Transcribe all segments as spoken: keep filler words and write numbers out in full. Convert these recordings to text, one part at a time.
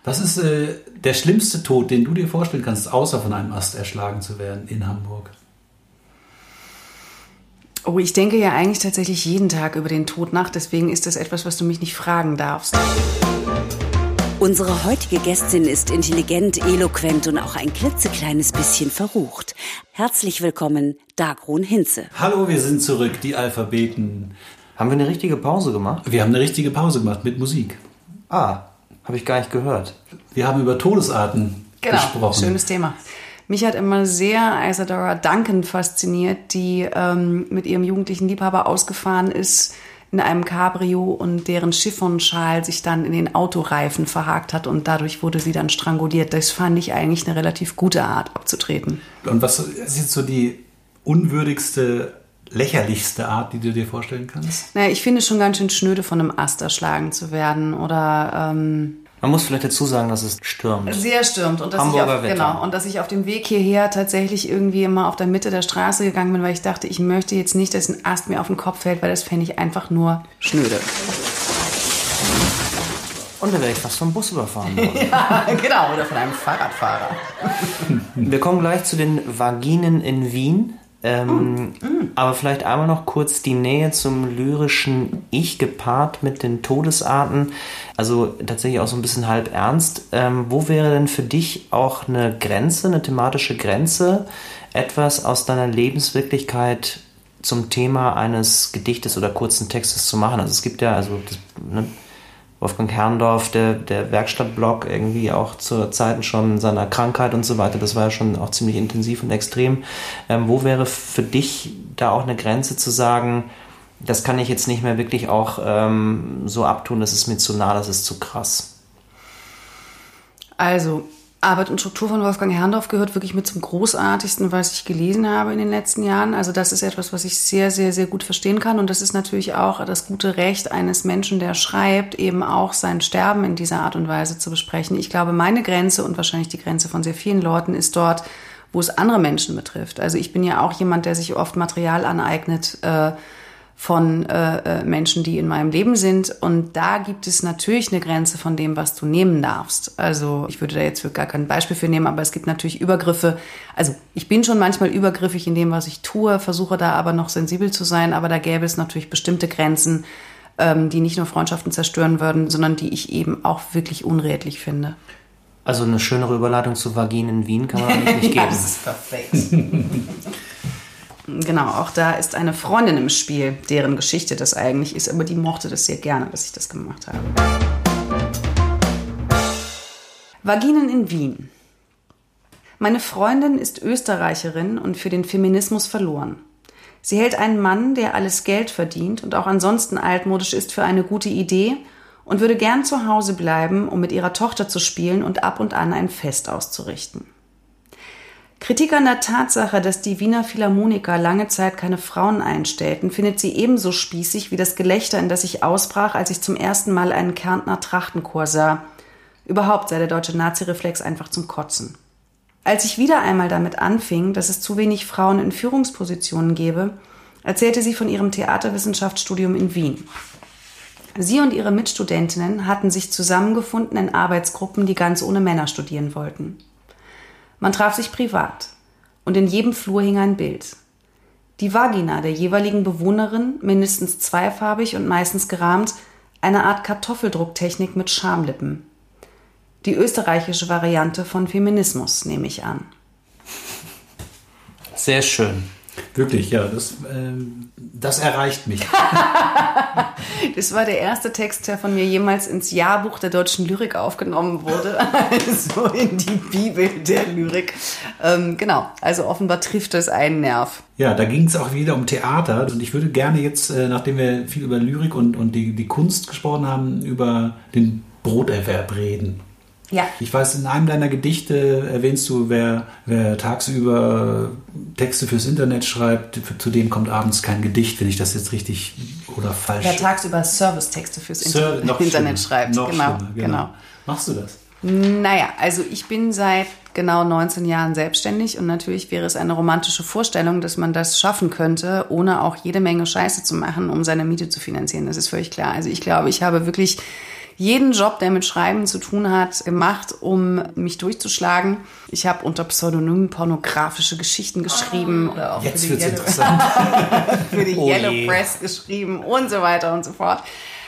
Was ist äh, der schlimmste Tod, den du dir vorstellen kannst, außer von einem Ast erschlagen zu werden in Hamburg? Oh, ich denke ja eigentlich tatsächlich jeden Tag über den Tod nach. Deswegen ist das etwas, was du mich nicht fragen darfst. Unsere heutige Gästin ist intelligent, eloquent und auch ein klitzekleines bisschen verrucht. Herzlich willkommen, Dagrun Hinze. Hallo, wir sind zurück, die Alphabeten. Haben wir eine richtige Pause gemacht? Wir haben eine richtige Pause gemacht mit Musik. Ah, habe ich gar nicht gehört. Wir haben über Todesarten genau, gesprochen. Schönes Thema. Mich hat immer sehr Isadora Duncan fasziniert, die ähm, mit ihrem jugendlichen Liebhaber ausgefahren ist in einem Cabrio und deren Chiffonschal sich dann in den Autoreifen verhakt hat und dadurch wurde sie dann stranguliert. Das fand ich eigentlich eine relativ gute Art abzutreten. Und was ist jetzt so die unwürdigste, lächerlichste Art, die du dir vorstellen kannst? Naja, ich finde es schon ganz schön schnöde, von einem Ast erschlagen zu werden oder... Ähm, Man muss vielleicht dazu sagen, dass es stürmt. Sehr stürmt. Und dass Hamburger ich auf, Wetter. Genau, und dass ich auf dem Weg hierher tatsächlich irgendwie immer auf der Mitte der Straße gegangen bin, weil ich dachte, ich möchte jetzt nicht, dass ein Ast mir auf den Kopf fällt, weil das fände ich einfach nur schnöde. Und da wäre ich fast vom Bus überfahren worden. Ja, genau, oder von einem Fahrradfahrer. Wir kommen gleich zu den Vaginen in Wien. Ähm, mm, mm. Aber vielleicht einmal noch kurz die Nähe zum lyrischen Ich gepaart mit den Todesarten. Also tatsächlich auch so ein bisschen halb ernst. Ähm, wo wäre denn für dich auch eine Grenze, eine thematische Grenze, etwas aus deiner Lebenswirklichkeit zum Thema eines Gedichtes oder kurzen Textes zu machen? Also es gibt ja, also das, ne, Wolfgang Herrndorf, der, der Werkstattblock, irgendwie auch zur Zeiten schon seiner Krankheit und so weiter, das war ja schon auch ziemlich intensiv und extrem. Ähm, wo wäre für dich da auch eine Grenze zu sagen, das kann ich jetzt nicht mehr wirklich auch ähm, so abtun, das ist mir zu nah, das ist zu krass? Also, Arbeit und Struktur von Wolfgang Herrndorf gehört wirklich mit zum Großartigsten, was ich gelesen habe in den letzten Jahren. Also das ist etwas, was ich sehr, sehr, sehr gut verstehen kann. Und das ist natürlich auch das gute Recht eines Menschen, der schreibt, eben auch sein Sterben in dieser Art und Weise zu besprechen. Ich glaube, meine Grenze und wahrscheinlich die Grenze von sehr vielen Leuten ist dort, wo es andere Menschen betrifft. Also ich bin ja auch jemand, der sich oft Material aneignet, äh, von äh, Menschen, die in meinem Leben sind. Und da gibt es natürlich eine Grenze von dem, was du nehmen darfst. Also ich würde da jetzt für gar kein Beispiel für nehmen, aber es gibt natürlich Übergriffe. Also ich bin schon manchmal übergriffig in dem, was ich tue, versuche da aber noch sensibel zu sein. Aber da gäbe es natürlich bestimmte Grenzen, ähm, die nicht nur Freundschaften zerstören würden, sondern die ich eben auch wirklich unredlich finde. Also eine schönere Überleitung zu Vaginen in Wien kann man eigentlich nicht geben. Ja, das ist perfekt. Genau, auch da ist eine Freundin im Spiel, deren Geschichte das eigentlich ist, aber die mochte das sehr gerne, dass ich das gemacht habe. Vaginen in Wien. Meine Freundin ist Österreicherin und für den Feminismus verloren. Sie hält einen Mann, der alles Geld verdient und auch ansonsten altmodisch ist, für eine gute Idee und würde gern zu Hause bleiben, um mit ihrer Tochter zu spielen und ab und an ein Fest auszurichten. Kritik an der Tatsache, dass die Wiener Philharmoniker lange Zeit keine Frauen einstellten, findet sie ebenso spießig wie das Gelächter, in das ich ausbrach, als ich zum ersten Mal einen Kärntner Trachtenchor sah. Überhaupt sei der deutsche Nazi-Reflex einfach zum Kotzen. Als ich wieder einmal damit anfing, dass es zu wenig Frauen in Führungspositionen gebe, erzählte sie von ihrem Theaterwissenschaftsstudium in Wien. Sie und ihre Mitstudentinnen hatten sich zusammengefunden in Arbeitsgruppen, die ganz ohne Männer studieren wollten. Man traf sich privat und in jedem Flur hing ein Bild. Die Vagina der jeweiligen Bewohnerin, mindestens zweifarbig und meistens gerahmt, eine Art Kartoffeldrucktechnik mit Schamlippen. Die österreichische Variante von Feminismus, nehme ich an. Sehr schön. Wirklich, ja, das, ähm, das erreicht mich. Das war der erste Text, der von mir jemals ins Jahrbuch der deutschen Lyrik aufgenommen wurde. Also in die Bibel der Lyrik. Ähm, genau, also offenbar trifft es einen Nerv. Ja, da ging es auch wieder um Theater. Und ich würde gerne jetzt, äh, nachdem wir viel über Lyrik und, und die, die Kunst gesprochen haben, über den Broterwerb reden. Ja. Ich weiß, in einem deiner Gedichte erwähnst du, wer, wer tagsüber Texte fürs Internet schreibt, zu dem kommt abends kein Gedicht, wenn ich das jetzt richtig oder falsch... Wer tagsüber Servicetexte fürs Ser- Inter- Internet schreibt. Noch genau, schlimmer, genau. genau. Machst du das? Naja, also ich bin seit genau neunzehn Jahren selbstständig und natürlich wäre es eine romantische Vorstellung, dass man das schaffen könnte, ohne auch jede Menge Scheiße zu machen, um seine Miete zu finanzieren. Das ist völlig klar. Also ich glaube, ich habe wirklich jeden Job, der mit Schreiben zu tun hat, gemacht, um mich durchzuschlagen. Ich habe unter Pseudonym pornografische Geschichten geschrieben. Oder auch Jetzt für wird's die interessant. für die Oh Yellow je. Press geschrieben und so weiter und so fort.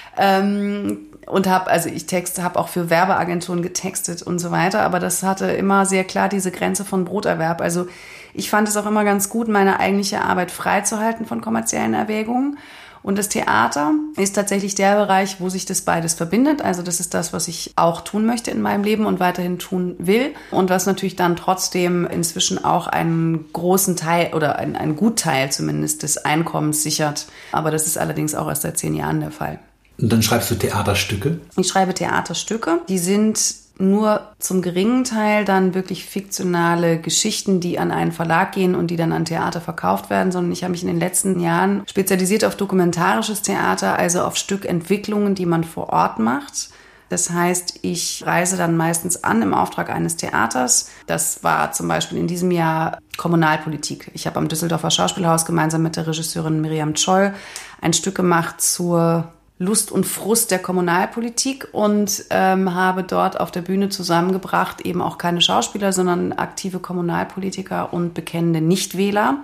Ähm, und habe, also ich texte, habe auch für Werbeagenturen getextet und so weiter, aber das hatte immer sehr klar diese Grenze von Broterwerb. Also ich fand es auch immer ganz gut, meine eigentliche Arbeit freizuhalten von kommerziellen Erwägungen. Und das Theater ist tatsächlich der Bereich, wo sich das beides verbindet. Also das ist das, was ich auch tun möchte in meinem Leben und weiterhin tun will. Und was natürlich dann trotzdem inzwischen auch einen großen Teil oder einen, einen Gutteil zumindest des Einkommens sichert. Aber das ist allerdings auch erst seit zehn Jahren der Fall. Und dann schreibst du Theaterstücke? Ich schreibe Theaterstücke. Die sind nur zum geringen Teil dann wirklich fiktionale Geschichten, die an einen Verlag gehen und die dann an Theater verkauft werden, sondern ich habe mich in den letzten Jahren spezialisiert auf dokumentarisches Theater, also auf Stückentwicklungen, die man vor Ort macht. Das heißt, ich reise dann meistens an im Auftrag eines Theaters. Das war zum Beispiel in diesem Jahr Kommunalpolitik. Ich habe am Düsseldorfer Schauspielhaus gemeinsam mit der Regisseurin Miriam Scholl ein Stück gemacht zur Lust und Frust der Kommunalpolitik und ähm, habe dort auf der Bühne zusammengebracht, eben auch keine Schauspieler, sondern aktive Kommunalpolitiker und bekennende Nichtwähler.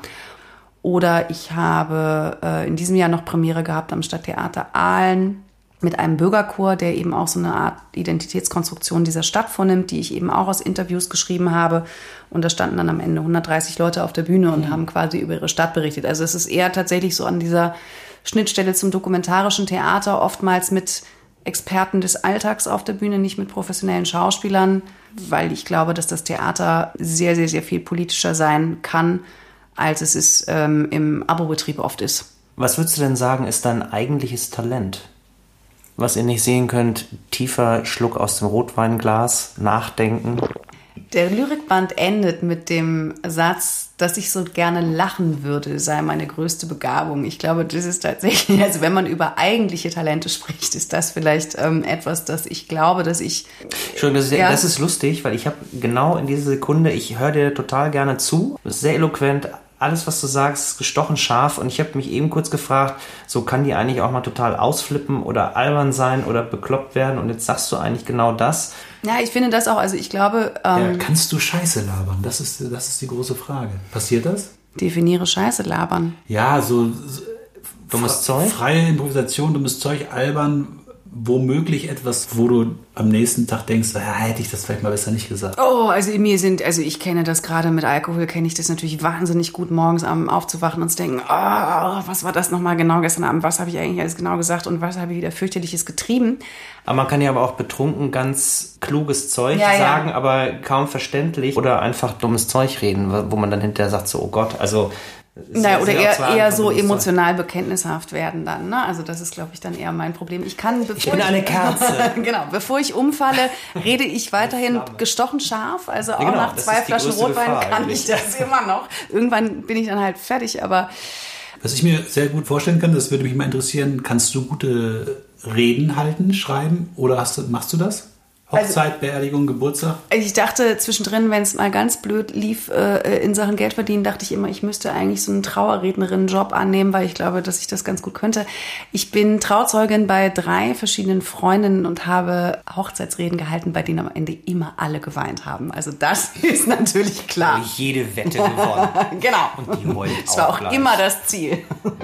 Oder ich habe äh, in diesem Jahr noch Premiere gehabt am Stadttheater Aalen mit einem Bürgerchor, der eben auch so eine Art Identitätskonstruktion dieser Stadt vornimmt, die ich eben auch aus Interviews geschrieben habe. Und da standen dann am Ende hundertdreißig Leute auf der Bühne und mhm. haben quasi über ihre Stadt berichtet. Also es ist eher tatsächlich so an dieser Schnittstelle zum dokumentarischen Theater, oftmals mit Experten des Alltags auf der Bühne, nicht mit professionellen Schauspielern, weil ich glaube, dass das Theater sehr, sehr, sehr viel politischer sein kann, als es ist, ähm, im Abobetrieb oft ist. Was würdest du denn sagen, ist dein eigentliches Talent? Was ihr nicht sehen könnt, tiefer Schluck aus dem Rotweinglas, nachdenken. Der Lyrikband endet mit dem Satz, dass ich so gerne lachen würde, sei meine größte Begabung. Ich glaube, das ist tatsächlich, also wenn man über eigentliche Talente spricht, ist das vielleicht ähm, etwas, das ich glaube, dass ich... Entschuldigung, das ist, ja. das ist lustig, weil ich habe genau in dieser Sekunde, ich höre dir total gerne zu, du bist sehr eloquent, alles, was du sagst, ist gestochen scharf und ich habe mich eben kurz gefragt, so kann die eigentlich auch mal total ausflippen oder albern sein oder bekloppt werden und jetzt sagst du eigentlich genau das. Ja, ich finde das auch, also ich glaube... Ähm, Ja, kannst du Scheiße labern? Das ist, das ist die große Frage. Passiert das? Definiere Scheiße labern. Ja, so, so Dummes fre- Zeug? Freie Improvisation, dummes Zeug, albern, womöglich etwas, wo du am nächsten Tag denkst, ja, hätte ich das vielleicht mal besser nicht gesagt. Oh, also in mir sind, also ich kenne das gerade mit Alkohol, kenne ich das natürlich wahnsinnig gut, morgens am aufzuwachen und zu denken, oh, was war das nochmal genau gestern Abend, was habe ich eigentlich alles genau gesagt und was habe ich wieder fürchterliches getrieben. Aber man kann ja aber auch betrunken ganz kluges Zeug Ja, ja. sagen, aber kaum verständlich oder einfach dummes Zeug reden, wo man dann hinterher sagt so, oh Gott, also... Naja, oder sehr eher, auch eher sagen, so dummes Zeug. emotional bekenntnishaft werden dann, ne? Also das ist, glaube ich, dann eher mein Problem. Ich kann, bevor Ich bin eine Kerze. genau, bevor ich umfalle, rede ich weiterhin gestochen scharf. Also auch genau, nach das zwei ist die Flaschen größte Rotwein Gefahr kann eigentlich. ich das immer noch. Irgendwann bin ich dann halt fertig, aber Was ich mir sehr gut vorstellen kann, das würde mich mal interessieren, kannst du gute Reden halten, schreiben oder hast du, machst du das? Hochzeit, Beerdigung, Geburtstag? ich dachte zwischendrin, wenn es mal ganz blöd lief äh, in Sachen Geld verdienen, dachte ich immer, ich müsste eigentlich so einen Trauerrednerinnen-Job annehmen, weil ich glaube, dass ich das ganz gut könnte. Ich bin Trauzeugin bei drei verschiedenen Freundinnen und habe Hochzeitsreden gehalten, bei denen am Ende immer alle geweint haben. Also das ist natürlich klar. Habe ich jede Wette gewonnen. Genau. Und die heult Das war auch gleich. immer das Ziel.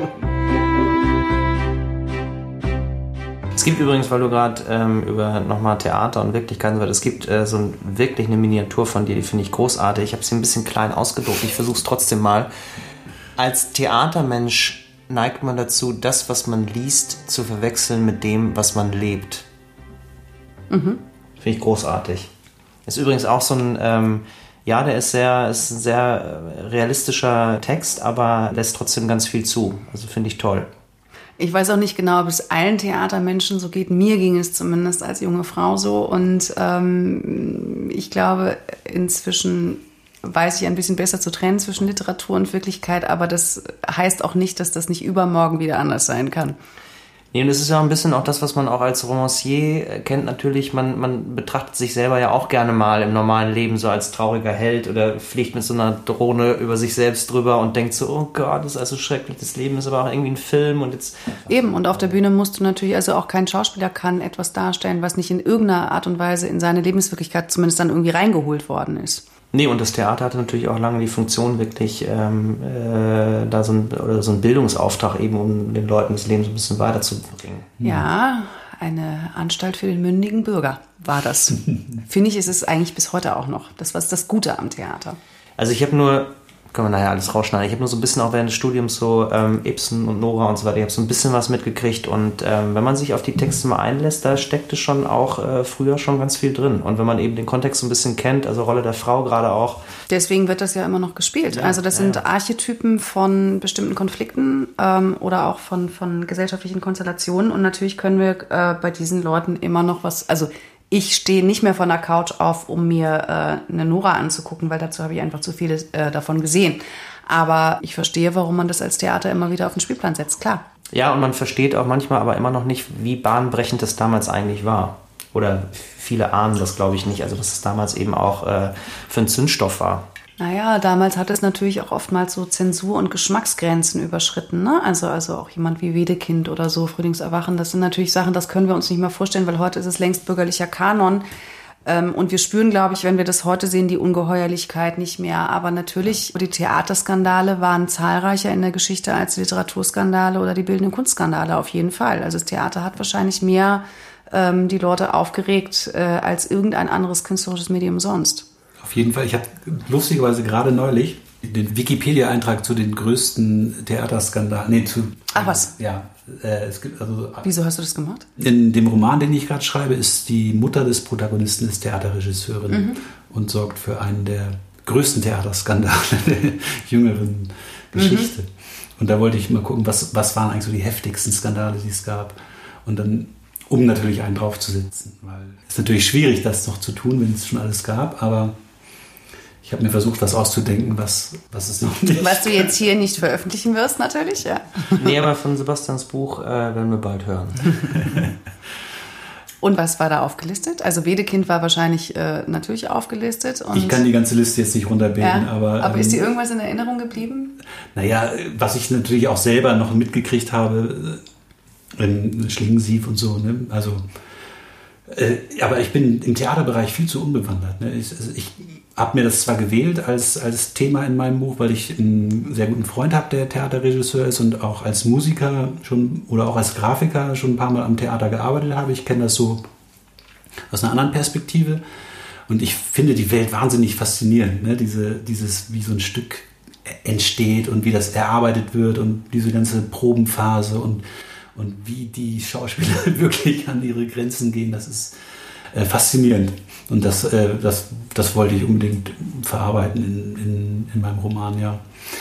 Es gibt übrigens, weil du gerade ähm, über nochmal Theater und Wirklichkeit und so weiter, es gibt äh, so ein, wirklich eine Miniatur von dir, die finde ich großartig. Ich habe sie ein bisschen klein ausgedruckt, ich versuche es trotzdem mal. Als Theatermensch neigt man dazu, das, was man liest, zu verwechseln mit dem, was man lebt. Mhm. Finde ich großartig. Ist übrigens auch so ein, ähm, ja, der ist sehr, ist ein sehr realistischer Text, aber lässt trotzdem ganz viel zu. Also finde ich toll. Ich weiß auch nicht genau, ob es allen Theatermenschen so geht. Mir ging es zumindest als junge Frau so. Und ähm, ich glaube, inzwischen weiß ich ein bisschen besser zu trennen zwischen Literatur und Wirklichkeit. Aber das heißt auch nicht, dass das nicht übermorgen wieder anders sein kann. Nee, und das ist ja ein bisschen auch das, was man auch als Romancier kennt natürlich. Man, man betrachtet sich selber ja auch gerne mal im normalen Leben so als trauriger Held oder fliegt mit so einer Drohne über sich selbst drüber und denkt so, oh Gott, das ist also schrecklich, das Leben ist aber auch irgendwie ein Film und jetzt... Eben, und auf der Bühne musst du natürlich, also auch kein Schauspieler kann etwas darstellen, was nicht in irgendeiner Art und Weise in seine Lebenswirklichkeit zumindest dann irgendwie reingeholt worden ist. Nee, und das Theater hatte natürlich auch lange die Funktion, wirklich ähm, äh, da so ein, oder so ein Bildungsauftrag eben, um den Leuten das Leben so ein bisschen weiterzubringen. Ja, eine Anstalt für den mündigen Bürger war das. Finde ich, ist es eigentlich bis heute auch noch. Das war das Gute am Theater. Also ich habe nur, können wir nachher alles rausschneiden, ich habe nur so ein bisschen auch während des Studiums so ähm, Ibsen und Nora und so weiter, ich habe so ein bisschen was mitgekriegt und ähm, wenn man sich auf die Texte mal einlässt, da steckte schon auch äh, früher schon ganz viel drin und wenn man eben den Kontext so ein bisschen kennt, also Rolle der Frau gerade auch. Deswegen wird das ja immer noch gespielt. Ja, also das ja, sind ja. Archetypen von bestimmten Konflikten ähm, oder auch von, von gesellschaftlichen Konstellationen und natürlich können wir äh, bei diesen Leuten immer noch was, also ich stehe nicht mehr von der Couch auf, um mir äh, eine Nora anzugucken, weil dazu habe ich einfach zu viele äh, davon gesehen. Aber ich verstehe, warum man das als Theater immer wieder auf den Spielplan setzt, klar. Ja, und man versteht auch manchmal aber immer noch nicht, wie bahnbrechend das damals eigentlich war. Oder viele ahnen das, glaube ich, nicht. Also, dass es damals eben auch äh, für einen Zündstoff war. Naja, damals hat es natürlich auch oftmals so Zensur- und Geschmacksgrenzen überschritten, ne? Also, also auch jemand wie Wedekind oder so, Frühlingserwachen, das sind natürlich Sachen, das können wir uns nicht mehr vorstellen, weil heute ist es längst bürgerlicher Kanon. Ähm, und wir spüren, glaube ich, wenn wir das heute sehen, die Ungeheuerlichkeit nicht mehr. Aber natürlich, die Theaterskandale waren zahlreicher in der Geschichte als die Literaturskandale oder die bildenden Kunstskandale auf jeden Fall. Also das Theater hat wahrscheinlich mehr ähm, die Leute aufgeregt äh, als irgendein anderes künstlerisches Medium sonst. Auf jeden Fall. Ich habe lustigerweise gerade neulich den Wikipedia-Eintrag zu den größten Theaterskandalen. Nee, zu. Ach was? Ja. Äh, es gibt also. Wieso hast du das gemacht? In dem Roman, den ich gerade schreibe, ist die Mutter des Protagonisten ist Theaterregisseurin mhm. und sorgt für einen der größten Theaterskandale der jüngeren Geschichte. Mhm. Und da wollte ich mal gucken, was, was waren eigentlich so die heftigsten Skandale, die es gab. Und dann, um natürlich einen draufzusetzen. Weil es ist natürlich schwierig, das noch zu tun, wenn es schon alles gab, aber ich habe mir versucht, was auszudenken, was, was es noch nicht Was du jetzt hier nicht veröffentlichen wirst, natürlich, ja. Nee, aber von Sebastians Buch äh, werden wir bald hören. Und was war da aufgelistet? Also Wedekind war wahrscheinlich äh, natürlich aufgelistet. Und ich kann die ganze Liste jetzt nicht runterbeten, ja, aber... Aber ähm, ist dir irgendwas in Erinnerung geblieben? Naja, was ich natürlich auch selber noch mitgekriegt habe, in Schlingensief und so, ne? Also... Äh, aber ich bin im Theaterbereich viel zu unbewandert. Ne? Ich, also ich habe mir das zwar gewählt als, als Thema in meinem Buch, weil ich einen sehr guten Freund habe, der Theaterregisseur ist und auch als Musiker schon oder auch als Grafiker schon ein paar Mal am Theater gearbeitet habe. Ich kenne das so aus einer anderen Perspektive und ich finde die Welt wahnsinnig faszinierend. Ne? Diese, dieses, wie so ein Stück entsteht und wie das erarbeitet wird und diese ganze Probenphase und Und wie die Schauspieler wirklich an ihre Grenzen gehen, das ist äh, faszinierend. Und das, äh, das, das wollte ich unbedingt verarbeiten in, in, in meinem Roman, ja.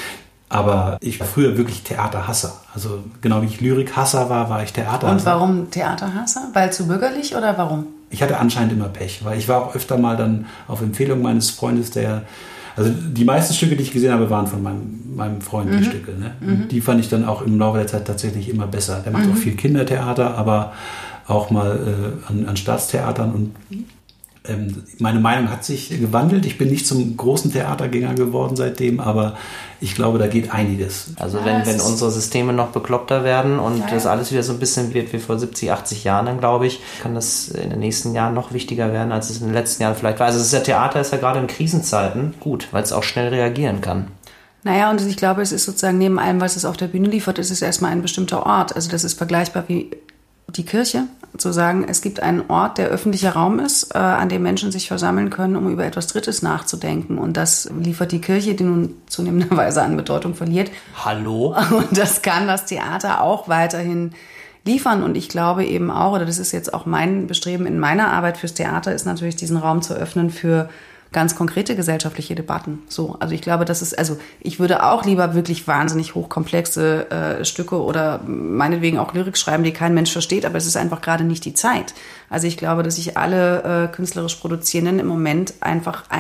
Aber ich war früher wirklich Theaterhasser. Also genau wie ich Lyrikhasser war, war ich Theaterhasser. Und warum Theaterhasser? Weil zu bürgerlich oder warum? Ich hatte anscheinend immer Pech, weil ich war auch öfter mal dann auf Empfehlung meines Freundes, der... Also die meisten Stücke, die ich gesehen habe, waren von meinem, meinem Freund, die mhm. Stücke. Ne? Mhm. Die fand ich dann auch im Laufe der Zeit tatsächlich immer besser. Der macht mhm. auch viel Kindertheater, aber auch mal äh, an, an Staatstheatern. Und ähm, meine Meinung hat sich gewandelt. Ich bin nicht zum großen Theatergänger geworden seitdem, aber ich glaube, da geht einiges. Also wenn, wenn unsere Systeme noch bekloppter werden und ja. das alles wieder so ein bisschen wird wie vor siebzig, achtzig Jahren, dann glaube ich, kann das in den nächsten Jahren noch wichtiger werden, als es in den letzten Jahren vielleicht war. Also das Theater ist ja gerade in Krisenzeiten gut, weil es auch schnell reagieren kann. Naja, und ich glaube, es ist sozusagen neben allem, was es auf der Bühne liefert, ist es erstmal ein bestimmter Ort. Also das ist vergleichbar wie die Kirche, zu sagen, es gibt einen Ort, der öffentlicher Raum ist, äh, an dem Menschen sich versammeln können, um über etwas Drittes nachzudenken. Und das liefert die Kirche, die nun zunehmenderweise an Bedeutung verliert. Hallo? Und das kann das Theater auch weiterhin liefern. Und ich glaube eben auch, oder das ist jetzt auch mein Bestreben in meiner Arbeit fürs Theater, ist natürlich diesen Raum zu öffnen für ganz konkrete gesellschaftliche Debatten. So, also ich glaube, das ist, also ich würde auch lieber wirklich wahnsinnig hochkomplexe äh, Stücke oder meinetwegen auch Lyrik schreiben, die kein Mensch versteht, aber es ist einfach gerade nicht die Zeit. Also ich glaube, dass sich alle äh, künstlerisch Produzierenden im Moment einfach ein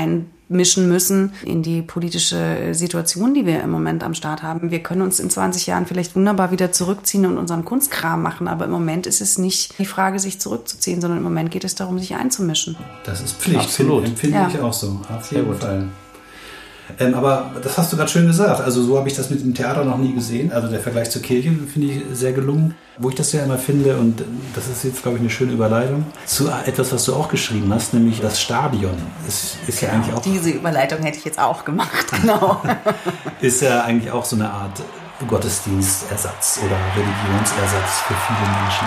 einmischen müssen in die politische Situation, die wir im Moment am Start haben. Wir können uns in zwanzig Jahren vielleicht wunderbar wieder zurückziehen und unseren Kunstkram machen, aber im Moment ist es nicht die Frage, sich zurückzuziehen, sondern im Moment geht es darum, sich einzumischen. Das ist Pflicht. Absolut. Empfinde Ja. ich auch so. Auf jeden Fall. Ähm, aber das hast du gerade schön gesagt. Also so habe ich das mit dem Theater noch nie gesehen. Also der Vergleich zur Kirche finde ich sehr gelungen. Wo ich das ja immer finde, und das ist jetzt, glaube ich, eine schöne Überleitung, zu etwas, was du auch geschrieben hast, nämlich das Stadion. Es ist ja eigentlich auch... Diese Überleitung hätte ich jetzt auch gemacht, genau. ist ja eigentlich auch so eine Art Gottesdienstersatz oder Religionsersatz für viele Menschen.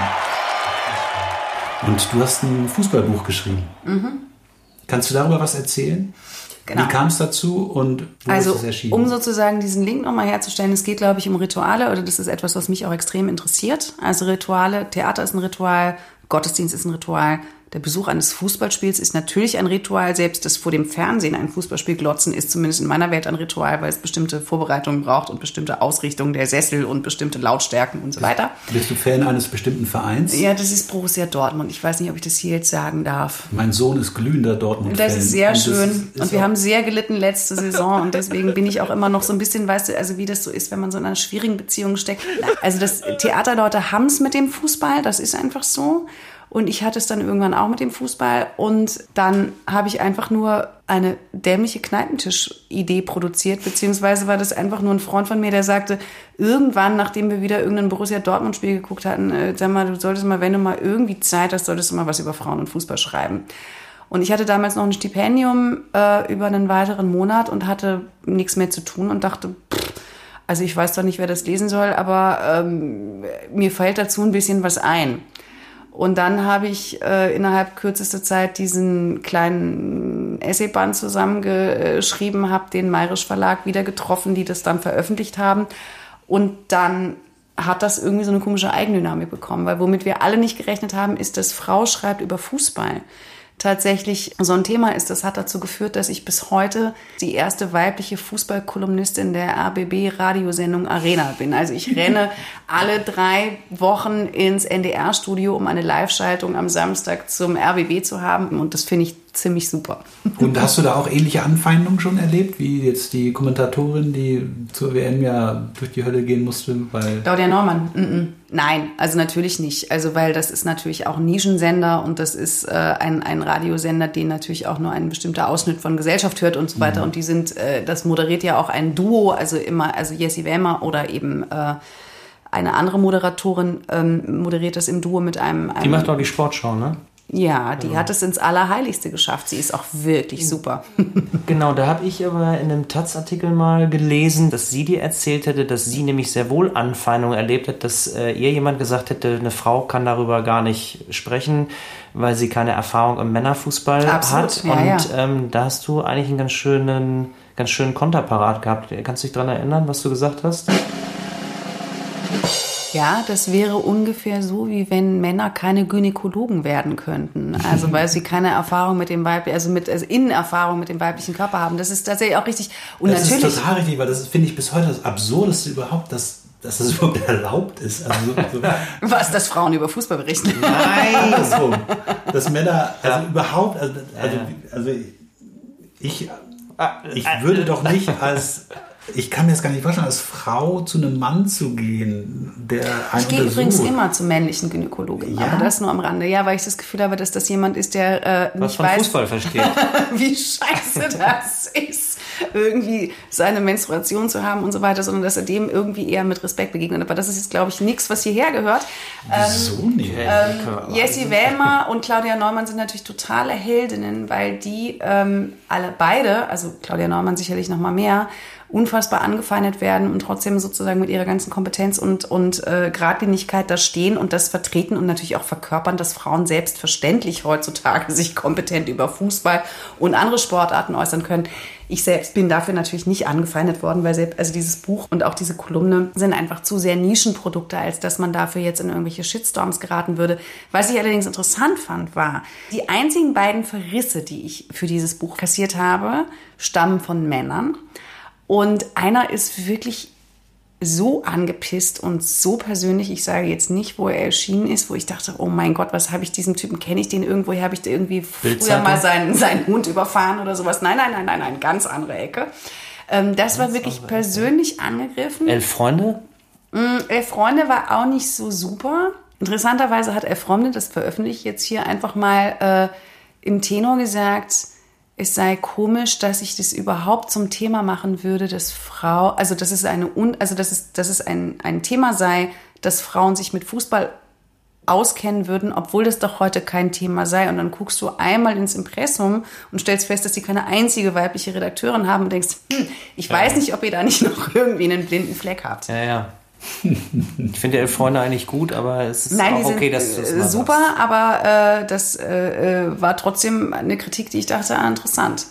Und du hast ein Fußballbuch geschrieben. Mhm. Kannst du darüber was erzählen? Genau. Wie kam es dazu und wo also, ist es erschienen? Um sozusagen diesen Link nochmal herzustellen, es geht, glaube ich, um Rituale, oder das ist etwas, was mich auch extrem interessiert. Also Rituale, Theater ist ein Ritual, Gottesdienst ist ein Ritual, der Besuch eines Fußballspiels ist natürlich ein Ritual, selbst das vor dem Fernsehen ein Fußballspiel glotzen ist zumindest in meiner Welt ein Ritual, weil es bestimmte Vorbereitungen braucht und bestimmte Ausrichtungen der Sessel und bestimmte Lautstärken und so weiter. Bist du Fan eines bestimmten Vereins? Ja, das ist Borussia Dortmund. Ich weiß nicht, ob ich das hier jetzt sagen darf. Mein Sohn ist glühender Dortmund-Fan. Das ist sehr und schön. Ist, ist und wir haben sehr gelitten letzte Saison und deswegen bin ich auch immer noch so ein bisschen, weißt du, also wie das so ist, wenn man so in einer schwierigen Beziehung steckt. Also das Theaterleute haben es mit dem Fußball, das ist einfach so. Und ich hatte es dann irgendwann auch mit dem Fußball. Und dann habe ich einfach nur eine dämliche Kneipentisch-Idee produziert. Beziehungsweise war das einfach nur ein Freund von mir, der sagte, irgendwann, nachdem wir wieder irgendein Borussia-Dortmund-Spiel geguckt hatten, äh, sag mal, du solltest mal, wenn du mal irgendwie Zeit hast, solltest du mal was über Frauen und Fußball schreiben. Und ich hatte damals noch ein Stipendium äh, über einen weiteren Monat und hatte nichts mehr zu tun und dachte, pff, also ich weiß zwar nicht, wer das lesen soll, aber ähm, mir fällt dazu ein bisschen was ein. Und dann habe ich äh, innerhalb kürzester Zeit diesen kleinen Essayband zusammengeschrieben, habe den Mayrisch Verlag wieder getroffen, die das dann veröffentlicht haben. Und dann hat das irgendwie so eine komische Eigendynamik bekommen, weil womit wir alle nicht gerechnet haben, ist, dass Frau schreibt über Fußball tatsächlich so ein Thema ist. Das hat dazu geführt, dass ich bis heute die erste weibliche Fußballkolumnistin der R B B-Radiosendung Arena bin. Also ich renne alle drei Wochen ins N D R-Studio, um eine Live-Schaltung am Samstag zum R B B zu haben. Und das finde ich ziemlich super. Und hast du da auch ähnliche Anfeindungen schon erlebt, wie jetzt die Kommentatorin, die zur W M ja durch die Hölle gehen musste? Weil Claudia Neumann? Mm-mm. Nein, also natürlich nicht. Also weil das ist natürlich auch ein Nischensender und das ist äh, ein, ein Radiosender, den natürlich auch nur ein bestimmter Ausschnitt von Gesellschaft hört und so weiter. Mhm. Und die sind, äh, das moderiert ja auch ein Duo, also immer, also Jessie Wellmer oder eben äh, eine andere Moderatorin ähm, moderiert das im Duo mit einem, einem... Die macht auch die Sportschau, ne? Ja, die ja. hat es ins Allerheiligste geschafft. Sie ist auch wirklich super. Genau, da habe ich aber in einem Taz-Artikel mal gelesen, dass sie dir erzählt hätte, dass sie nämlich sehr wohl Anfeindungen erlebt hat, dass äh, ihr jemand gesagt hätte, eine Frau kann darüber gar nicht sprechen, weil sie keine Erfahrung im Männerfußball Absolut. hat. Ja, und ja. Ähm, da hast du eigentlich einen ganz schönen, ganz schönen Konterparat gehabt. Kannst du dich daran erinnern, was du gesagt hast? Ja, das wäre ungefähr so, wie wenn Männer keine Gynäkologen werden könnten. Also weil sie keine Erfahrung mit dem weiblichen, also mit also Innenerfahrung mit dem weiblichen Körper haben. Das ist tatsächlich auch richtig. Und das natürlich ist total richtig, weil das finde ich bis heute das Absurdeste überhaupt, dass, dass das überhaupt erlaubt ist. Also so, so. Was, dass Frauen über Fußball berichten? Nein, andersrum. Dass Männer, also Ja. überhaupt, also, also, also ich, ich würde doch nicht als... Ich kann mir das gar nicht vorstellen, als Frau zu einem Mann zu gehen, der einen Ich gehe untersucht. übrigens immer zum männlichen Gynäkologen, Ja? aber das nur am Rande. Ja, weil ich das Gefühl habe, dass das jemand ist, der äh, Was nicht von weiß, Fußball versteht. wie scheiße das ist, irgendwie seine Menstruation zu haben und so weiter, sondern dass er dem irgendwie eher mit Respekt begegnet. Aber das ist jetzt, glaube ich, nichts, was hierher gehört. Wieso nicht? Ähm, Jessie Wellmer und Claudia Neumann sind natürlich totale Heldinnen, weil die ähm, alle beide, also Claudia Neumann sicherlich noch mal mehr, unfassbar angefeindet werden und trotzdem sozusagen mit ihrer ganzen Kompetenz und, und äh, Gradlinigkeit da stehen und das vertreten und natürlich auch verkörpern, dass Frauen selbstverständlich heutzutage sich kompetent über Fußball und andere Sportarten äußern können. Ich selbst bin dafür natürlich nicht angefeindet worden, weil selbst, also dieses Buch und auch diese Kolumne sind einfach zu sehr Nischenprodukte, als dass man dafür jetzt in irgendwelche Shitstorms geraten würde. Was ich allerdings interessant fand, war, die einzigen beiden Verrisse, die ich für dieses Buch kassiert habe, stammen von Männern. Und einer ist wirklich so angepisst und so persönlich. Ich sage jetzt nicht, wo er erschienen ist, wo ich dachte, oh mein Gott, was habe ich diesen Typen, kenne ich den irgendwo, habe ich irgendwie früher mal seinen, seinen Hund überfahren oder sowas. Nein, nein, nein, nein, nein, ganz andere Ecke. Ähm, das ganz war wirklich persönlich Ecke. angegriffen. Elf Freunde? Mm, Elf Freunde war auch nicht so super. Interessanterweise hat Elf Freunde, das veröffentliche ich jetzt hier einfach mal, äh, im Tenor gesagt, es sei komisch, dass ich das überhaupt zum Thema machen würde, dass Frau, also dass es eine, also dass es, dass es ein, ein Thema sei, dass Frauen sich mit Fußball auskennen würden, obwohl das doch heute kein Thema sei. Und dann guckst du einmal ins Impressum und stellst fest, dass sie keine einzige weibliche Redakteurin haben und denkst, hm, ich ja. weiß nicht, ob ihr da nicht noch irgendwie einen blinden Fleck habt. Ja, ja. Ich finde Elf Freunde eigentlich gut, aber es ist Nein, auch die okay, sind, dass du es äh, mal super, sagst. aber äh, das äh, war trotzdem eine Kritik, die ich dachte, ah, interessant.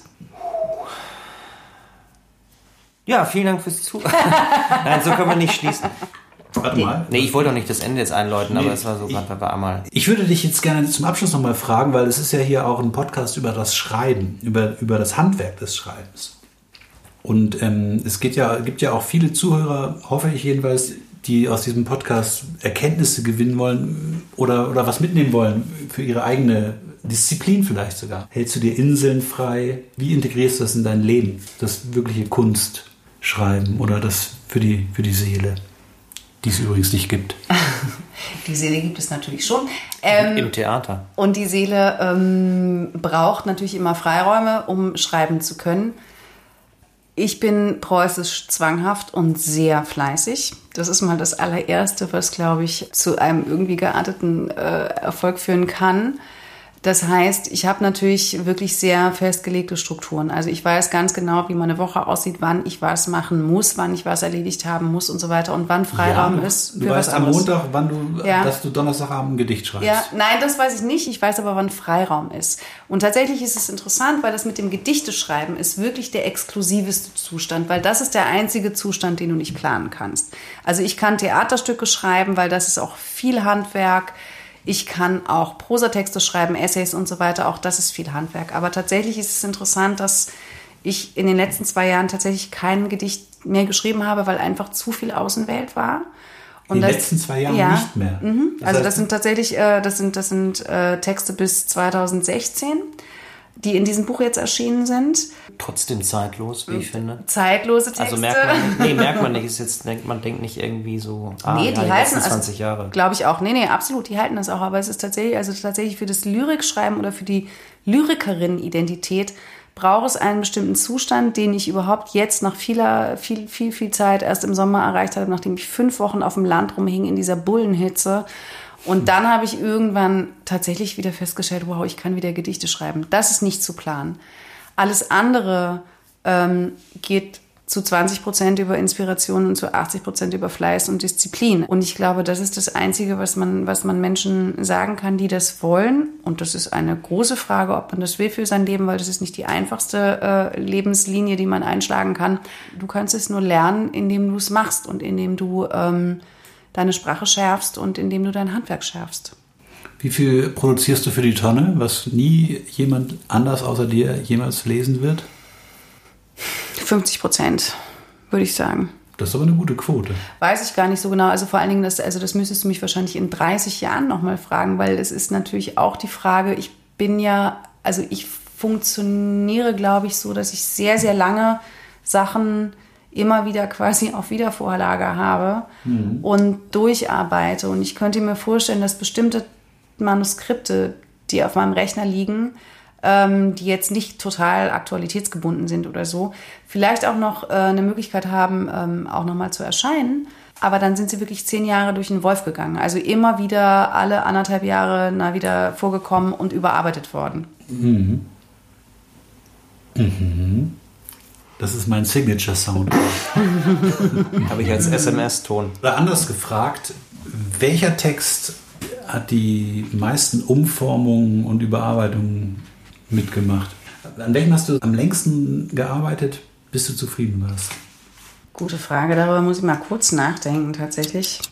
Ja, vielen Dank fürs Zuhören. Nein, so können wir nicht schließen. Warte mal. Nee, ich wollte auch nicht das Ende jetzt einläuten, Nee, aber es war so gerade, weil wir einmal... Ich würde dich jetzt gerne zum Abschluss nochmal fragen, weil es ist ja hier auch ein Podcast über das Schreiben, über, über das Handwerk des Schreibens. Und ähm, es geht ja, gibt ja auch viele Zuhörer, hoffe ich jedenfalls, die aus diesem Podcast Erkenntnisse gewinnen wollen oder, oder was mitnehmen wollen für ihre eigene Disziplin vielleicht sogar. Hältst du dir Inseln frei? Wie integrierst du das in dein Leben? Das wirkliche Kunstschreiben oder das für die, für die Seele, die es übrigens nicht gibt. Die Seele gibt es natürlich schon. Ähm, Im Theater. Und die Seele ähm, braucht natürlich immer Freiräume, um schreiben zu können. Ich bin preußisch zwanghaft und sehr fleißig. Das ist mal das allererste, was, glaube ich, zu einem irgendwie gearteten äh, Erfolg führen kann. Das heißt, ich habe natürlich wirklich sehr festgelegte Strukturen. Also ich weiß ganz genau, wie meine Woche aussieht, wann ich was machen muss, wann ich was erledigt haben muss und so weiter und wann Freiraum ja, du, ist. Du weißt am Montag, wann du, ja. dass du Donnerstagabend ein Gedicht schreibst. Ja, nein, das weiß ich nicht. Ich weiß aber, wann Freiraum ist. Und tatsächlich ist es interessant, weil das mit dem Gedichteschreiben ist wirklich der exklusiveste Zustand, weil das ist der einzige Zustand, den du nicht planen kannst. Also ich kann Theaterstücke schreiben, weil das ist auch viel Handwerk. Ich kann auch Prosatexte schreiben, Essays und so weiter. Auch das ist viel Handwerk. Aber tatsächlich ist es interessant, dass ich in den letzten zwei Jahren tatsächlich kein Gedicht mehr geschrieben habe, weil einfach zu viel Außenwelt war. Und in den letzten zwei Jahren ja, nicht mehr? Mhm. Das also heißt, das sind tatsächlich äh, das sind, das sind äh, Texte bis zwanzig sechzehn, die in diesem Buch jetzt erschienen sind. Trotzdem zeitlos, wie ich finde. Zeitlose Texte. Also merkt man nicht, nee, merkt man nicht. Ist jetzt, man denkt nicht irgendwie so, ah, nee, ja, die, die halten letzten zwanzig also, Jahre. Glaube ich auch. Nee, nee, absolut, die halten das auch. Aber es ist tatsächlich, also tatsächlich für das Lyrikschreiben oder für die Lyrikerin-Identität braucht es einen bestimmten Zustand, den ich überhaupt jetzt nach vieler, viel, viel, viel Zeit erst im Sommer erreicht habe, nachdem ich fünf Wochen auf dem Land rumhing in dieser Bullenhitze. Und dann habe ich irgendwann tatsächlich wieder festgestellt, wow, ich kann wieder Gedichte schreiben. Das ist nicht zu planen. Alles andere ähm, geht zu zwanzig Prozent über Inspiration und zu achtzig Prozent über Fleiß und Disziplin. Und ich glaube, das ist das Einzige, was man, was man Menschen sagen kann, die das wollen. Und das ist eine große Frage, ob man das will für sein Leben, weil das ist nicht die einfachste äh, Lebenslinie, die man einschlagen kann. Du kannst es nur lernen, indem du es machst und indem du ähm, deine Sprache schärfst und indem du dein Handwerk schärfst. Wie viel produzierst du für die Tonne, was nie jemand anders außer dir jemals lesen wird? fünfzig Prozent, würde ich sagen. Das ist aber eine gute Quote. Weiß ich gar nicht so genau. Also vor allen Dingen, das, also das müsstest du mich wahrscheinlich in dreißig Jahren nochmal fragen, weil es ist natürlich auch die Frage, ich bin ja, also ich funktioniere, glaube ich, so, dass ich sehr, sehr lange Sachen immer wieder quasi auf Wiedervorlage habe mhm. und durcharbeite. Und ich könnte mir vorstellen, dass bestimmte Manuskripte, die auf meinem Rechner liegen, ähm, die jetzt nicht total aktualitätsgebunden sind oder so, vielleicht auch noch äh, eine Möglichkeit haben, ähm, auch nochmal zu erscheinen. Aber dann sind sie wirklich zehn Jahre durch den Wolf gegangen. Also immer wieder alle anderthalb Jahre na, wieder vorgekommen und überarbeitet worden. Mhm. Mhm. Das ist mein Signature-Sound. Habe ich als S M S-Ton. Oder anders gefragt, welcher Text hat die meisten Umformungen und Überarbeitungen mitgemacht? An welchem hast du am längsten gearbeitet, bis du zufrieden warst? Gute Frage, darüber muss ich mal kurz nachdenken tatsächlich.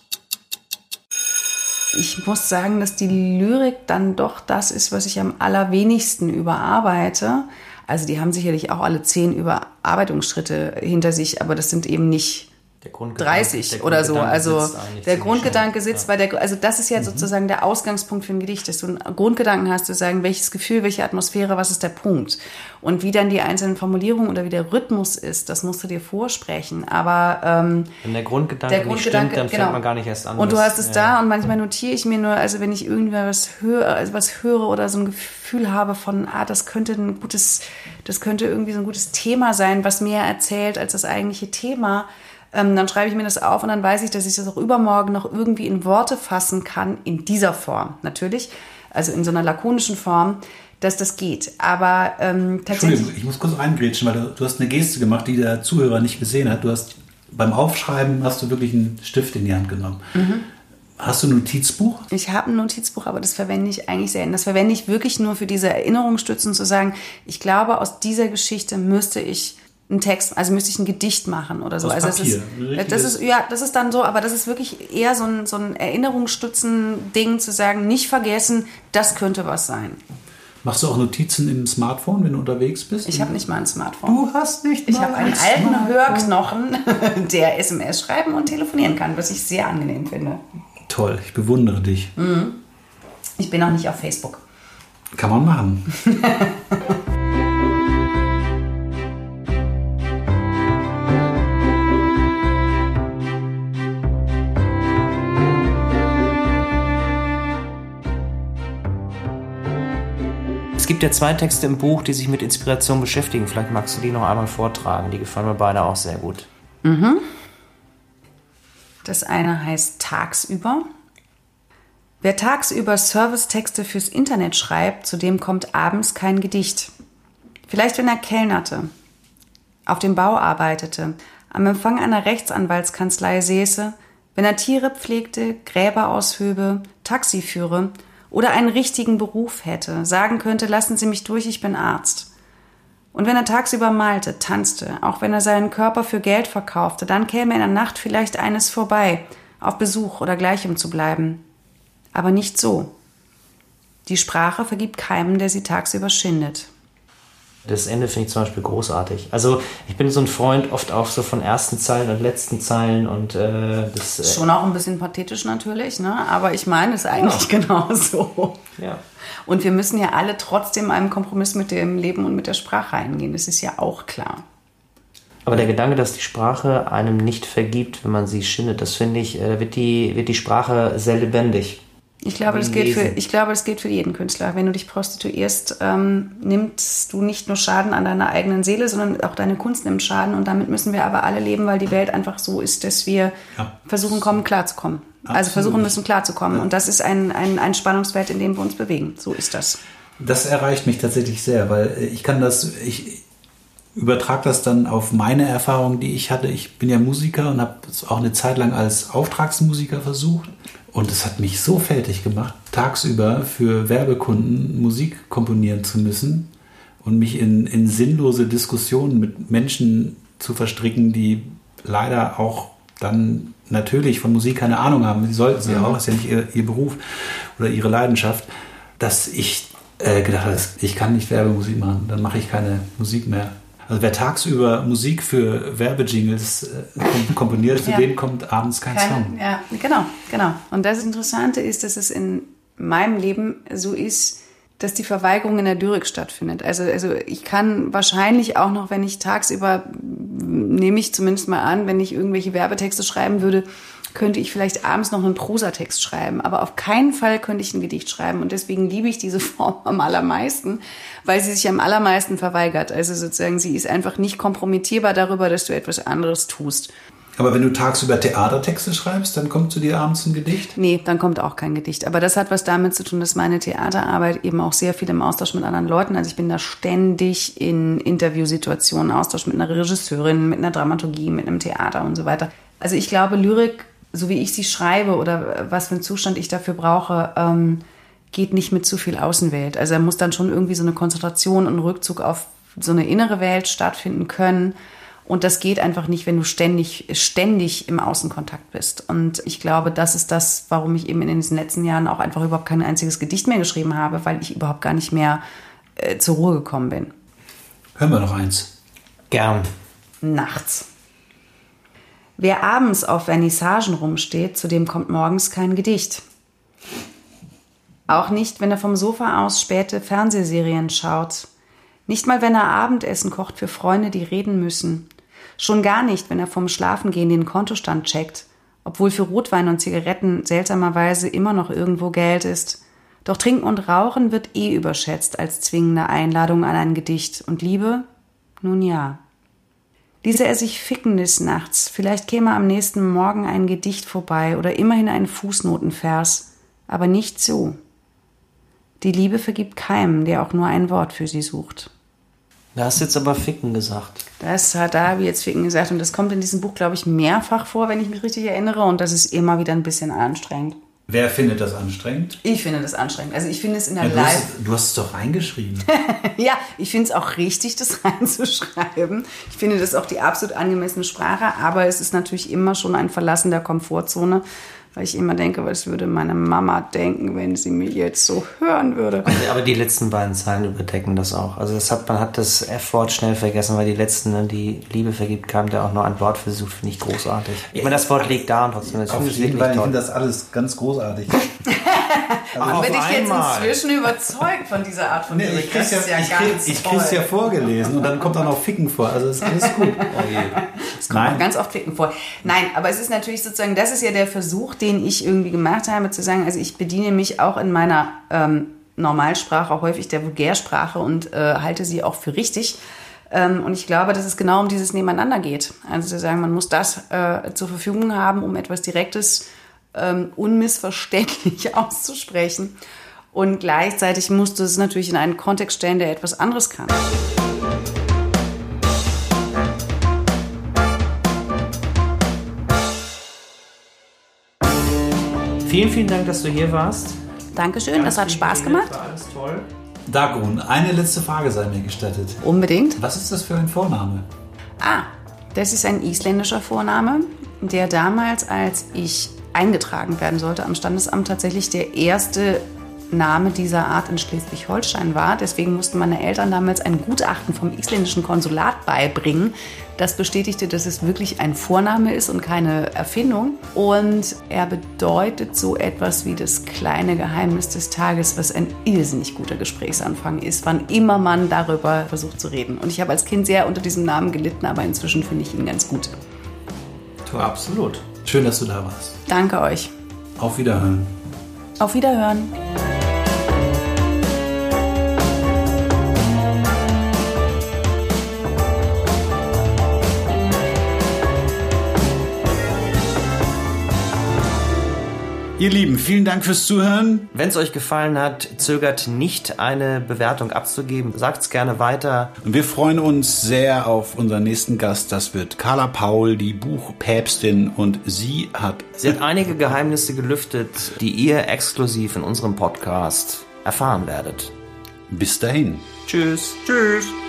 Ich muss sagen, dass die Lyrik dann doch das ist, was ich am allerwenigsten überarbeite. Also die haben sicherlich auch alle zehn Überarbeitungsschritte hinter sich, aber das sind eben nicht dreißig oder so. Also der Grundgedanke sitzt, weil der, also das ist ja mhm. sozusagen der Ausgangspunkt für ein Gedicht, dass du einen Grundgedanken hast, zu sagen, welches Gefühl, welche Atmosphäre, was ist der Punkt. Und wie dann die einzelnen Formulierungen oder wie der Rhythmus ist, das musst du dir vorsprechen. Aber ähm, wenn der Grundgedanke, der Grundgedanke nicht stimmt, dann genau. fängt man gar nicht erst an. Und du hast es ja. da und manchmal notiere ich mir nur, also wenn ich irgendwie was höre, also was höre oder so ein Gefühl habe von, ah, das könnte ein gutes, das könnte irgendwie so ein gutes Thema sein, was mehr erzählt als das eigentliche Thema. Ähm, dann schreibe ich mir das auf und dann weiß ich, dass ich das auch übermorgen noch irgendwie in Worte fassen kann, in dieser Form natürlich, also in so einer lakonischen Form, dass das geht. Aber ähm, tatsächlich... Entschuldigung, ich muss kurz reingrätschen, weil du, du hast eine Geste gemacht, die der Zuhörer nicht gesehen hat. Du hast beim Aufschreiben hast du wirklich einen Stift in die Hand genommen. Mhm. Hast du ein Notizbuch? Ich habe ein Notizbuch, aber das verwende ich eigentlich selten. Das verwende ich wirklich nur für diese Erinnerungsstützen, zu sagen, ich glaube, aus dieser Geschichte müsste ich einen Text, also müsste ich ein Gedicht machen oder so. Aus also Papier, das ist, das ist, ja, das ist dann so, aber das ist wirklich eher so ein, so ein Erinnerungsstützen-Ding, zu sagen, nicht vergessen, das könnte was sein. Machst du auch Notizen im Smartphone, wenn du unterwegs bist? Ich habe nicht mal ein Smartphone. Du hast nicht Ich mal habe einen ein alten Hörknochen, der S M S schreiben und telefonieren kann, was ich sehr angenehm finde. Toll, ich bewundere dich. Mhm. Ich bin auch nicht auf Facebook. Kann man machen. Es gibt ja zwei Texte im Buch, die sich mit Inspiration beschäftigen. Vielleicht magst du die noch einmal vortragen. Die gefallen mir beide auch sehr gut. Mhm. Das eine heißt Tagsüber. Wer tagsüber Servicetexte fürs Internet schreibt, zu dem kommt abends kein Gedicht. Vielleicht, wenn er kellnerte, auf dem Bau arbeitete, am Empfang einer Rechtsanwaltskanzlei säße, wenn er Tiere pflegte, Gräber aushöbe, Taxi führe oder einen richtigen Beruf hätte, sagen könnte, lassen Sie mich durch, ich bin Arzt. Und wenn er tagsüber malte, tanzte, auch wenn er seinen Körper für Geld verkaufte, dann käme in der Nacht vielleicht eines vorbei, auf Besuch oder gleichem zu bleiben. Aber nicht so. Die Sprache vergibt keinem, der sie tagsüber schindet. Das Ende finde ich zum Beispiel großartig. Also ich bin so ein Freund oft auch so von ersten Zeilen und letzten Zeilen und äh, das... Äh Schon auch ein bisschen pathetisch natürlich, ne? Aber ich meine es eigentlich ja. genau so. Ja. Und wir müssen ja alle trotzdem einen Kompromiss mit dem Leben und mit der Sprache eingehen. Das ist ja auch klar. Aber der Gedanke, dass die Sprache einem nicht vergibt, wenn man sie schindet, das finde ich, da wird die, wird die Sprache sehr lebendig. Ich glaube, das gilt für, ich glaube, das gilt für jeden Künstler. Wenn du dich prostituierst, ähm, nimmst du nicht nur Schaden an deiner eigenen Seele, sondern auch deine Kunst nimmt Schaden. Und damit müssen wir aber alle leben, weil die Welt einfach so ist, dass wir ja. versuchen, kommen, klarzukommen. Absolut. Also versuchen müssen, klarzukommen. Ja. Und das ist ein, ein, ein Spannungsfeld, in dem wir uns bewegen. So ist das. Das erreicht mich tatsächlich sehr, weil ich kann das... Ich, übertrage das dann auf meine Erfahrungen, die ich hatte. Ich bin ja Musiker und habe es auch eine Zeit lang als Auftragsmusiker versucht. Und es hat mich so fertig gemacht, tagsüber für Werbekunden Musik komponieren zu müssen und mich in, in sinnlose Diskussionen mit Menschen zu verstricken, die leider auch dann natürlich von Musik keine Ahnung haben. Sie sollten sie ja auch, ist ja nicht ihr, ihr Beruf oder ihre Leidenschaft, dass ich äh, gedacht habe, ich kann nicht Werbemusik machen, dann mache ich keine Musik mehr. Also wer tagsüber Musik für Werbejingles äh, komponiert, für ja. den kommt abends kein, kein Song. Ja, genau, genau. Und das Interessante ist, dass es in meinem Leben so ist, dass die Verweigerung in der Lyrik stattfindet. Also, also ich kann wahrscheinlich auch noch, wenn ich tagsüber, nehme ich zumindest mal an, wenn ich irgendwelche Werbetexte schreiben würde, könnte ich vielleicht abends noch einen Prosatext schreiben. Aber auf keinen Fall könnte ich ein Gedicht schreiben. Und deswegen liebe ich diese Form am allermeisten, weil sie sich am allermeisten verweigert. Also sozusagen, sie ist einfach nicht kompromittierbar darüber, dass du etwas anderes tust. Aber wenn du tagsüber Theatertexte schreibst, dann kommt zu dir abends ein Gedicht? Nee, dann kommt auch kein Gedicht. Aber das hat was damit zu tun, dass meine Theaterarbeit eben auch sehr viel im Austausch mit anderen Leuten, also ich bin da ständig in Interviewsituationen, Austausch mit einer Regisseurin, mit einer Dramaturgie, mit einem Theater und so weiter. Also ich glaube, Lyrik, so wie ich sie schreibe oder was für einen Zustand ich dafür brauche, ähm, geht nicht mit zu viel Außenwelt. Also er muss dann schon irgendwie so eine Konzentration und Rückzug auf so eine innere Welt stattfinden können. Und das geht einfach nicht, wenn du ständig, ständig im Außenkontakt bist. Und ich glaube, das ist das, warum ich eben in diesen letzten Jahren auch einfach überhaupt kein einziges Gedicht mehr geschrieben habe, weil ich überhaupt gar nicht mehr äh, zur Ruhe gekommen bin. Hören wir noch eins. Gern. Nachts. Wer abends auf Vernissagen rumsteht, zu dem kommt morgens kein Gedicht. Auch nicht, wenn er vom Sofa aus späte Fernsehserien schaut. Nicht mal, wenn er Abendessen kocht für Freunde, die reden müssen. Schon gar nicht, wenn er vom Schlafengehen den Kontostand checkt, obwohl für Rotwein und Zigaretten seltsamerweise immer noch irgendwo Geld ist. Doch Trinken und Rauchen wird eh überschätzt als zwingende Einladung an ein Gedicht. Und Liebe? Nun ja. Ließe er sich ficken des Nachts, vielleicht käme am nächsten Morgen ein Gedicht vorbei oder immerhin ein Fußnotenvers, aber nicht so. Die Liebe vergibt keinem, der auch nur ein Wort für sie sucht. Da hast du jetzt aber Ficken gesagt. Das hat Davi jetzt Ficken gesagt und das kommt in diesem Buch, glaube ich, mehrfach vor, wenn ich mich richtig erinnere, und das ist immer wieder ein bisschen anstrengend. Wer findet das anstrengend? Ich finde das anstrengend. Also ich finde es in der Ja, du, Live... hast, du hast es doch reingeschrieben. Ja, ich finde es auch richtig, das reinzuschreiben. Ich finde das auch die absolut angemessene Sprache, aber es ist natürlich immer schon ein Verlassen der Komfortzone, weil ich immer denke, was würde meine Mama denken, wenn sie mich jetzt so hören würde. Aber die letzten beiden Zeilen überdecken das auch. Also das hat, man hat das F-Wort schnell vergessen, weil die letzten, ne, die Liebe vergibt, kam der auch noch ein Wort versucht, finde ich großartig. Ich meine, das Wort liegt da und trotzdem, das finde ich wirklich toll. Ich finde das alles ganz großartig. Also bin ich jetzt inzwischen überzeugt von dieser Art von Lyrik. Ich krieg's ja, ja, ich krieg, ich krieg's ja vorgelesen und dann kommt da noch Ficken vor. Also ist alles gut. Oh je. Es kommt auch ganz oft Ficken vor. Nein, aber es ist natürlich sozusagen, das ist ja der Versuch, den ich irgendwie gemacht habe, zu sagen, also ich bediene mich auch in meiner ähm, Normalsprache, auch häufig der Vulgärsprache und äh, halte sie auch für richtig. Ähm, und ich glaube, dass es genau um dieses Nebeneinander geht. Also zu sagen, man muss das äh, zur Verfügung haben, um etwas Direktes, ähm, unmissverständlich auszusprechen. Und gleichzeitig musst du es natürlich in einen Kontext stellen, der etwas anderes kann. Vielen, vielen Dank, dass du hier warst. Dankeschön, das hat Spaß gemacht. War alles toll. Dagrun, eine letzte Frage sei mir gestattet. Unbedingt. Was ist das für ein Vorname? Ah, das ist ein isländischer Vorname, der damals, als ich eingetragen werden sollte am Standesamt, tatsächlich der erste Name dieser Art in Schleswig-Holstein war. Deswegen mussten meine Eltern damals ein Gutachten vom isländischen Konsulat beibringen, das bestätigte, dass es wirklich ein Vorname ist und keine Erfindung. Und er bedeutet so etwas wie das kleine Geheimnis des Tages, was ein irrsinnig guter Gesprächsanfang ist, wann immer man darüber versucht zu reden. Und ich habe als Kind sehr unter diesem Namen gelitten, aber inzwischen finde ich ihn ganz gut. Toll. Absolut. Schön, dass du da warst. Danke euch. Auf Wiederhören. Auf Wiederhören. Ihr Lieben, vielen Dank fürs Zuhören. Wenn es euch gefallen hat, zögert nicht, eine Bewertung abzugeben. Sagt's gerne weiter. Und wir freuen uns sehr auf unseren nächsten Gast. Das wird Carla Paul, die Buchpäpstin. Und sie hat... Sie hat einige Geheimnisse gelüftet, die ihr exklusiv in unserem Podcast erfahren werdet. Bis dahin. Tschüss. Tschüss.